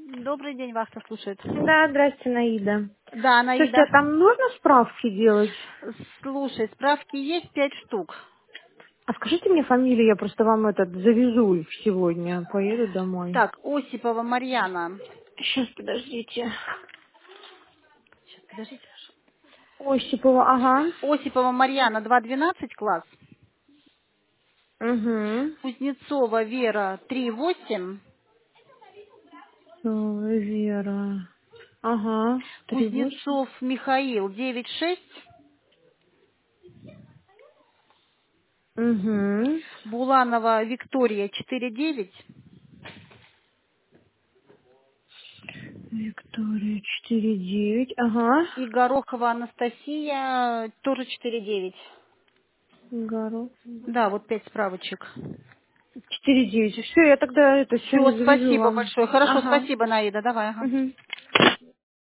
Добрый день, вахта слушает. Да, здрасте, Наида. Да, Слушайте, Наида. а там нужно справки делать? Слушай, справки есть 5 штук. А скажите мне фамилию, я просто вам этот завезу их сегодня, поеду домой. Так, Осипова Марьяна. Сейчас, подождите. Сейчас, подождите, прошу. Осипова, ага. Осипова Марьяна, 2.12 класс. Угу. Кузнецова Вера, 3.8. Вера. Ага. 3-8. Кузнецов Михаил, 9.6. Угу. Буланова Виктория, 4.9. Виктория 4-9. Ага. И Горохова Анастасия, тоже 4.9. Горох. Да, вот 5 справочек. 4-9. Все, я тогда это Все, сегодня завезу спасибо вам. большое. Хорошо, Ага. спасибо, Наида. Давай, ага. Угу.